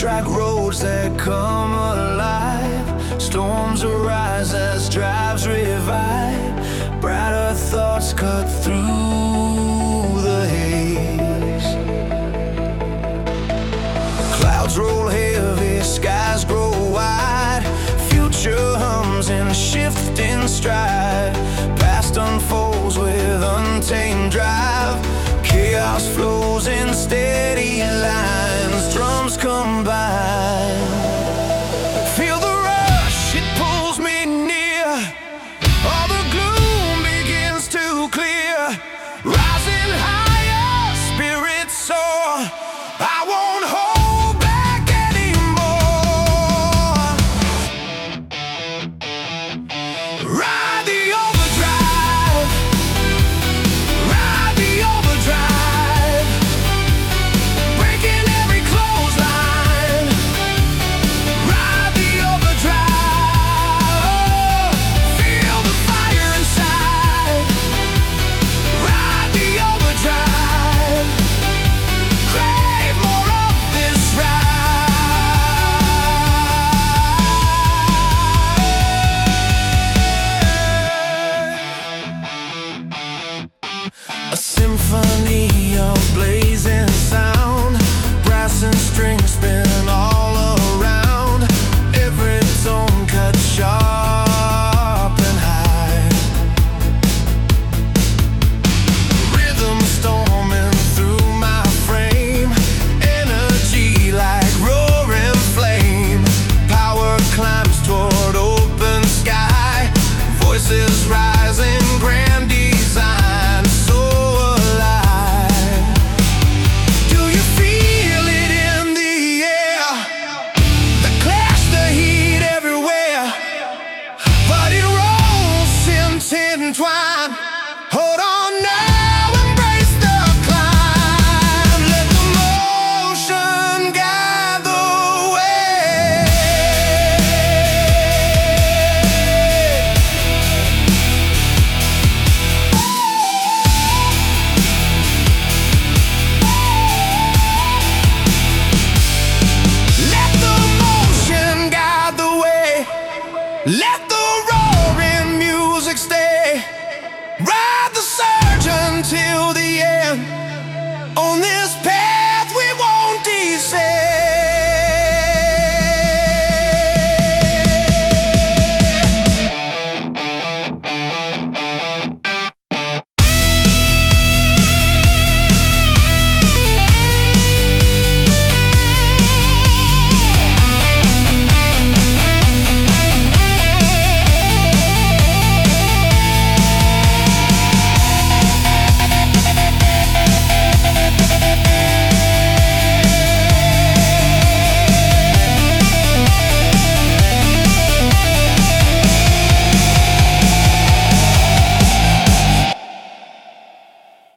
track roads that come alive. Storms arise as drives revive. Brighter thoughts cut through the haze. Clouds roll heavy, skies grow wide. Future hums in shifting stride. Past unfolds with untamed drive. Chaos flows in steady lines. Drums combine. Feel the rush, it pulls me near. All the gloom begins to clear. Rising higher, spirits soar. I won't hold back anymore. Ride the overdrive. Ride the overdrive. Breaking every clothesline. Ride the overdrive. Feel the fire inside. Ride the overdrive. Crave more of this ride. A symphony of blazing sound. Brass and strings spin